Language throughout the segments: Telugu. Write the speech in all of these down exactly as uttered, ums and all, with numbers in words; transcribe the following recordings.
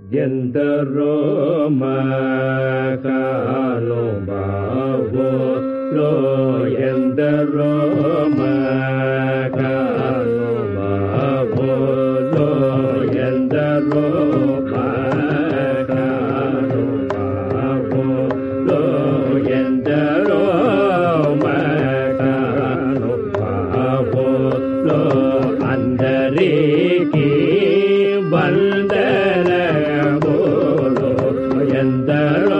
ఎందరో మహానుభావులు ఎందరో మహానుభావులు ఎందరో మహానుభావులు ఎందరో మహానుభావులు అందరికీ వందనములు ఎందరో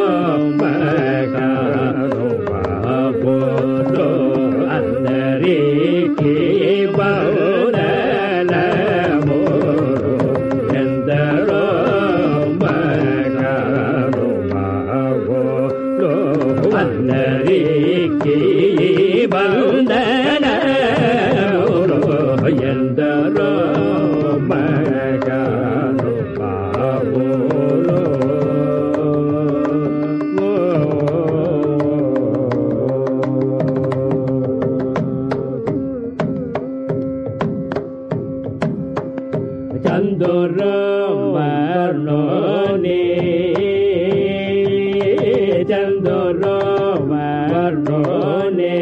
మహానుభావులు అందరికీ వందనములు ఎందరో మహానుభావులు అందరికీ వందనములు ఎందరో చందోరవర్ణోనే చందోరవర్ణోనే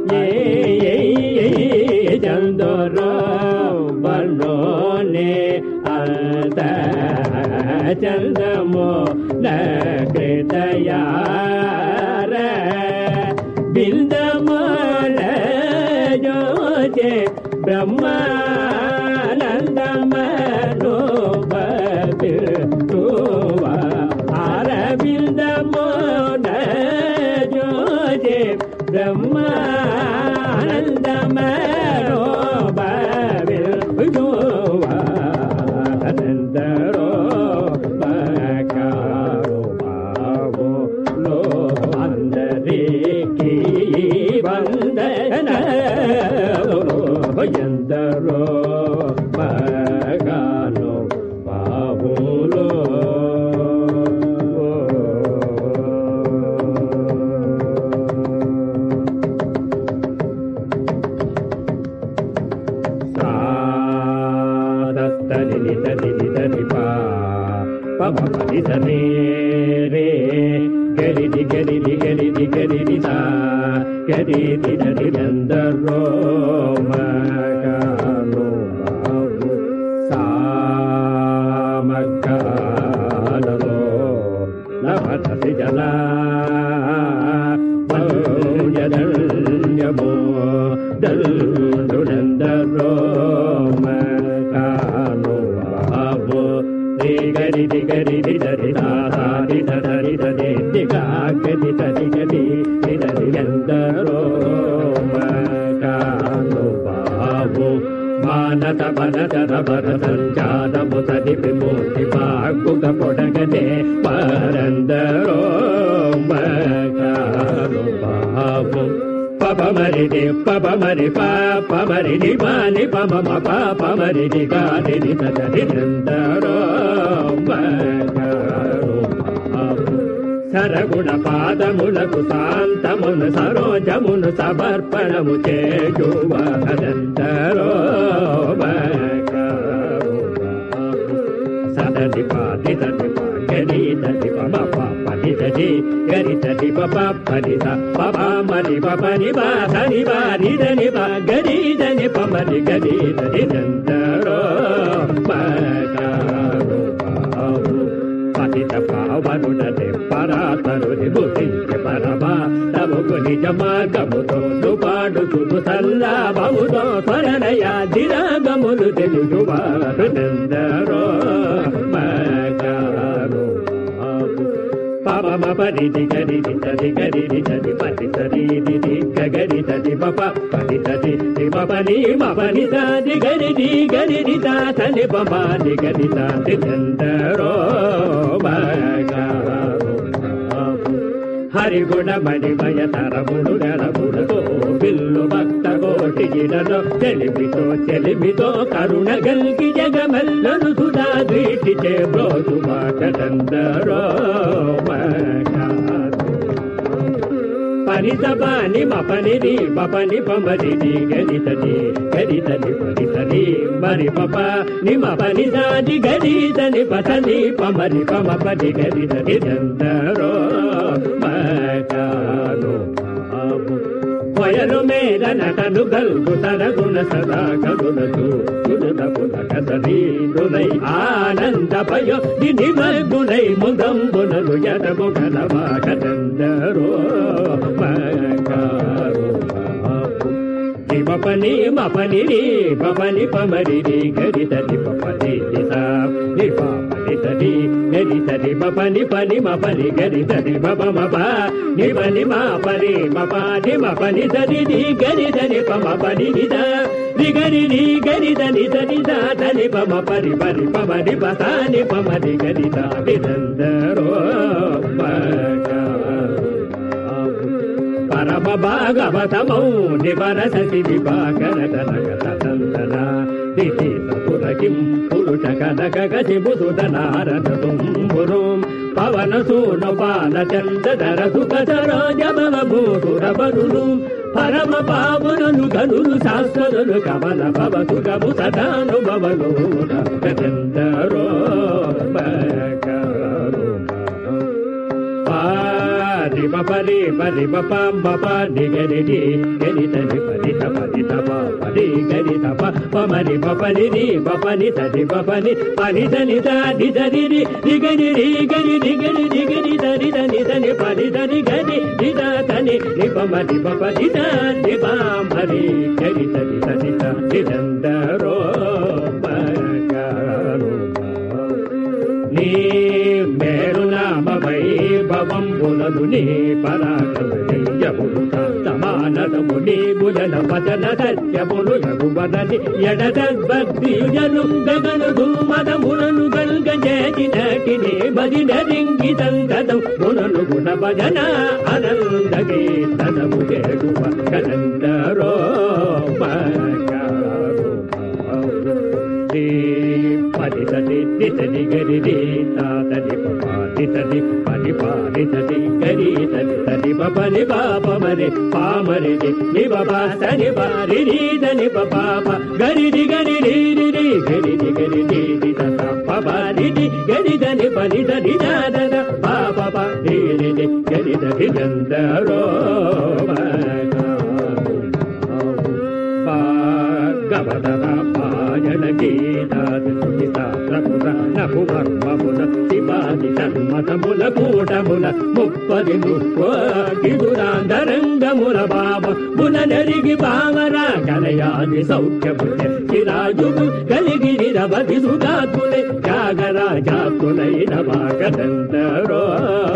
చందోరవర్ణోనే అంత చందమో నృతయార బిందమల జోజే బ్రహ్మానందమనోభవితువా అరవిందమోన జోజే బ్రహ్మానందమనోభవితువా అనందరో మహానుభావులు అందరికీ వందనములు ఎందరో మహానుభావులు సాదత్తని తని తని పా పమపని తని రే గరిది గరిది గరిది గరిది సా గరిది తని ఎందరో మహానుభావులు సామకాలలో నవతసి జలా జదన్యమో దండునందరో మహానుభావు గరి గరి దరి దాది దరి దరి దిగా గది దరి గది దరి ఎందరో మహానుభావు మానత బనతర బర సంచారము సది విమూర్తి బాగుగ పొడగనే పరందరో మహానుభావు పమరిది పమరి పమరిది పాని పమ పమరిది గాని సది ఎందరో సరగుణ పాదములకు శాంతమును సరోజమును సమర్పణము చేయువదెందరో సదని పాది సది గరి సది పమ పని సది గరి సది పప పని పప మరి పని బా సని బారి దని బా గరి దని పమరి గరి సది ఎందరో పతిత పావనుడతే పరాతరుని బుద్ధించి పరమా తమకు నిజ మార్గముతో పాడుతుడు సల్లాభముతో స్వరణయ దిరాగములు తెలుగువారునందరో మగారు పమ పరిది గరిది తది గరిది తది పతి సరిది గరి తది పప పది తది పని మపని తాది గరిది గరిది తాని పమాది గరి తాది ఎందరో హరిగుణ మణిమయ తరముడు గరముడుతో బిల్లు భక్త కోటి గిడలో చెలిమితో చెలిమితో కరుణ గల్కి జగమల్లను సుధా ద్వీటిచే బ్రోజు మాటందరో పని సపని మపని రి పపని పమరి రి గరి తని గరి తని పని తని మరి పప ని మపని సాది గరి తని పతని పమరి పమ పని గరి తని దందరో మకాను వయలు మేర నటను గల్గు తరగుణ సదా కగునసు గుణదపున కదలి దునై ఆనంద పయో దిని మగునై ముదం గుణలు యదము గలవా కదందరో మకారు పని మపని రి పపని పమరి రి గరి తని పపని నిసా ని పపని తని గరి తని పపని పని మపని గరి తని పప మప ని పని మపని మపని మపని తని ని గరి తని పమ పని నిసా ని గరి ని గరి తని తని సా తని పమ పరి పరి పమని పసాని పమని గరి తా విదందరో పరమ భాగవతమౌ నివరసతి విభాకర కనక సతంతన దితి సపురకిం పురుష కనక గసిబుసుత నారద తుంబురుం పవన సూను పాల చందర సుఖ సరోజ భవ భూసుర బరులు పరమ పావునులు గనులు శాస్త్రులు కమల భవ సుఖము సదానుభవలు చందరో పరి పరి పపం పప నిగరి ని గరి తని పరి తపరి తప పరి గరి తప పమరి పపని ని పపని తని పపని పని తని తాది తని ని నిగరి ని గరి నిగరి నిగరి తని తని తని పరి తని గరి నిదా తని ని పమరి పపని తని పం పరి గరి తని తని తాది దందరో మకారు నీ మేరు నామ వైభవం బులలు నీ పరాక్రమములు సమానతము నీ బులల వచన సత్యములు యగువదని ఎడదద్భక్తియుజను గగను ధూమదములను గల్గ చేసినటి నీ భజన రింగి సంగతం గుణను గుణ భజన అనంద కీర్తనము చేరువ కనందరో పది తది దితని గరి రి తాతని పపాది తది పని పాది తది గరి తది తది పపని పాప మరి పామరి ని బాబా తని పారి రి తని పాప గరి రి గరి రి రి రి గరి రి గరి రి రి తత పపాది రి గరి తని పని తది దాద పాప ప రి రి రి గరి తది దందరో గవదర పాయన గీతాది సుహితాత్రపుర నపుమర్మముల శివాది సన్మతముల కూటముల ముప్పది ముప్పగిదురాంధరంగముల బాబ మున నెరిగి బావరా కలయాది సౌఖ్యముల చిరాజుగు కలిగి నిరవధి సుగాతులే త్యాగరాజాతులైన వాగదందరో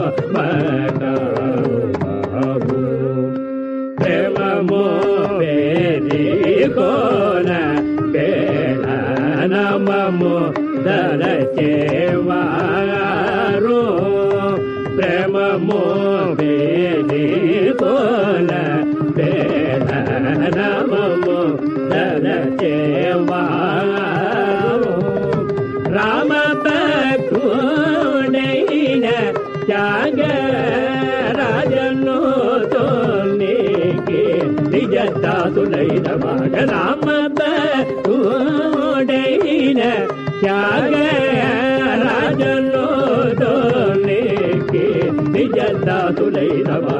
మకారు ప్రేమమో వేరి కోన పేడ నమము దరచేవారు ప్రేమమో వేరి కోన పేడ నమము దరచేవారు రామ భక్తుడైన త్యాగ రాజను నిజదాసులైన వాగ రామ భక్తుడైన త్యాగ రాజను నిజదాసులైన